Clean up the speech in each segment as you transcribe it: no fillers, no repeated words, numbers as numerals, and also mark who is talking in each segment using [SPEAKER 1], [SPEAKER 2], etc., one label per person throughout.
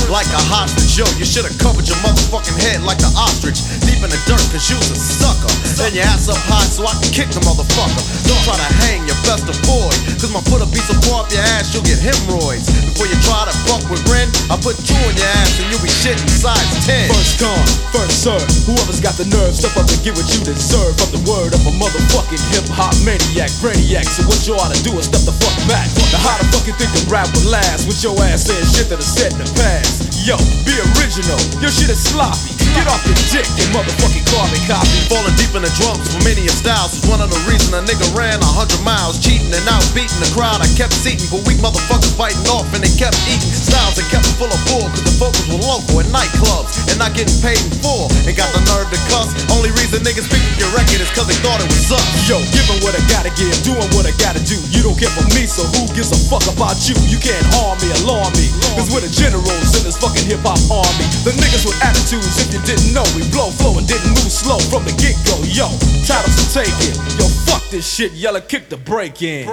[SPEAKER 1] like a hostage. Yo, you should've covered your motherfucking head like the ostrich. Deep in the dirt cause you's a sucker. And your ass up high so I can kick the motherfucker. Don't try to hang, you best avoid, cause my foot'll be so far up your ass you'll get hemorrhoids. Before you try to fuck with Ren, I put 2 in your ass and you'll be shitting size 10.
[SPEAKER 2] First come, first serve. Whoever's got the nerve, step up and get what you deserve. From the word of a motherfucking hip-hop maniac, brainiac. So what you ought to do is step the fuck back. Now how the fuck you think the rap will last with your ass saying shit that is said in the past? Yo, be original, your shit is sloppy. Get off the dick and motherfucking carbon copy.
[SPEAKER 1] Falling deep in the drums for many a styles was one of the reasons a nigga ran 100 miles, cheating and out beating the crowd. I kept seating, but weak motherfuckers biting off and they kept eating styles that kept them full of bull, cause the focus were local in nightclubs and not getting paid in full. And got the nerve to cuss. Only reason niggas picked up your record is cause they thought it was us.
[SPEAKER 2] Yo, giving what I gotta give, doing what I gotta do. You don't care for me, so who gives a fuck about you? You can't harm me, alarm me, cause we're the generals in this fucking hip-hop army. The niggas with attitudes, if you didn't know, we blow flow and didn't move slow from the get-go. Yo, titles to take it. Yo, fuck this shit, yella, kick the break in.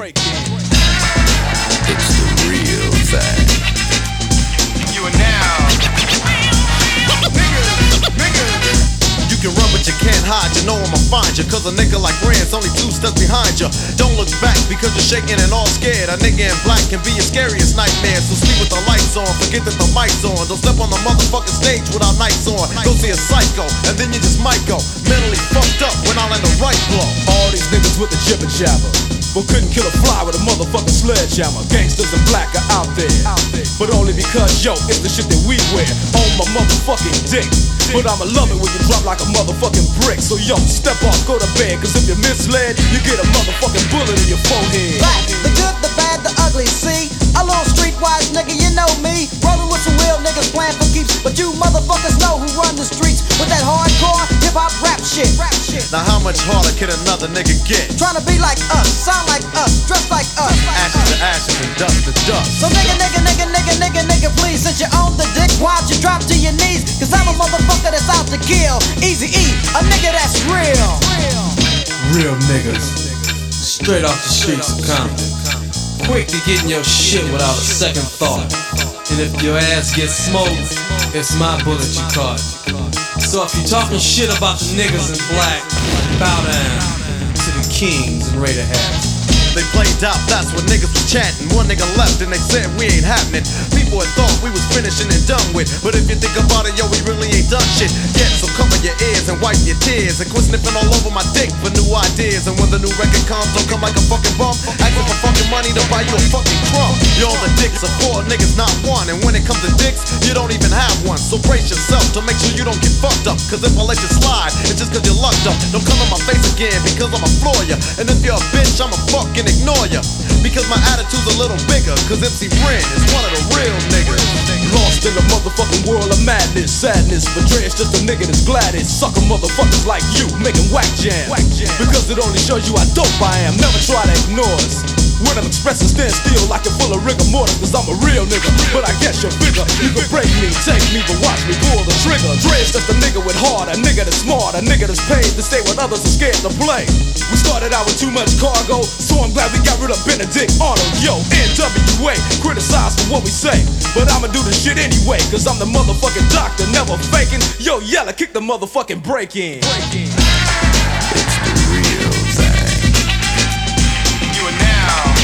[SPEAKER 3] It's the real thing.
[SPEAKER 4] You are now
[SPEAKER 1] You can run but you can't hide, you know I'ma find you. Cause a nigga like Ren's only 2 steps behind you. Don't look back because you're shaking and all scared. A nigga in black can be your scariest nightmare. So sleep with the lights on, forget that the mic's on. Don't step on the motherfucking stage without nights on. Go see a psycho, and then you just might go mentally fucked up when I land the right blow.
[SPEAKER 2] All these niggas with the jibber jabber, but couldn't kill a fly with a motherfucking sledgehammer. Gangsters and black are out there, but only because, yo, it's the shit that we wear on my motherfucking dick. But I'ma love it when you drop like a motherfucking brick. So yo, step off, go to bed, cause if you're misled, you get a motherfucking bullet in your forehead.
[SPEAKER 5] Black, the good, the bad, the ugly, see? A little streetwise nigga, you know me. Rolling with some real niggas playing for keeps. But you motherfuckers know who run the streets with that hardcore hip-hop rap shit.
[SPEAKER 1] Now how much harder can another nigga get?
[SPEAKER 5] Trying to be like us, sound like us, dress like us.
[SPEAKER 1] Ashes to ashes and dust to dust.
[SPEAKER 5] So nigga, please, since you own the dick, why'd you drop to your knees? Cause I'm a motherfucker that's out to kill. Easy-E, a nigga that's real.
[SPEAKER 6] Real niggas, straight off the streets of Compton. Quick to getting your shit without a second thought. And if your ass gets smoked, it's my bullet you caught. So if you talking shit about the niggas in black, bow down to the kings and Raider hats.
[SPEAKER 1] They played out, that's what niggas was chanting. One nigga left and they said we ain't happening. People had thought we was finishing and done with. But if you think about it, yo, we really ain't done shit yet. So cover your ears and wipe your tears and quit sniffing all over my dick for new ideas. And when the new record comes, don't come like a fucking bum. Asking for fucking money to buy you a fucking crumb. You're on the dicks of 4 niggas, not one. And when it comes to dicks, you don't even have one. So brace yourself to make sure you don't get fucked up. Cause if I let you slide, it's just cause you're lucked up. Don't come in my face again because I'ma floor ya. And if you're a bitch, I'ma fucking ignore ya. Because my attitude's a little bigger. Cause MC Ren is one of the real niggas.
[SPEAKER 2] Lost in the motherfucking world of madness, sadness. But Dre's just a nigga that's gladdest. Sucker motherfuckers like you making whack jam. Because it only shows you how dope I am. Never try to ignore us. When I'm expressing, stand still like you're full of rigor mortis. Cause I'm a real nigga, but I guess you're bigger. You can break me, take me, but watch me pull the trigger. Dre's just a nigga with heart, a nigga that's smart, a nigga that's paid to stay when others are scared to play. We started out with too much cargo, so I'm glad we got rid of Benedict Arnold. Yo, NWA, criticized for what we say, but I'ma do the shit anyway. Cause I'm the motherfucking doctor, never faking. Yo, yella, kick the motherfucking break in.
[SPEAKER 3] It's the real thing.
[SPEAKER 4] You are now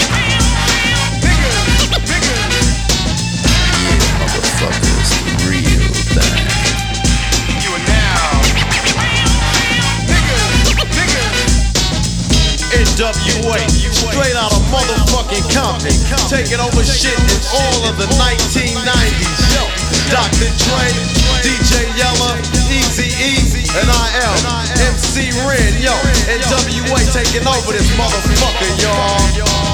[SPEAKER 3] Yeah, motherfucker, it's the real thing.
[SPEAKER 4] You are now
[SPEAKER 1] NWA, straight out of motherfucking Compton, taking over shit in all of the 1990s. Yo, Dr. Dre, DJ Yella, Eazy-E, and I am MC Ren. Yo, NWA taking over this motherfucker, y'all.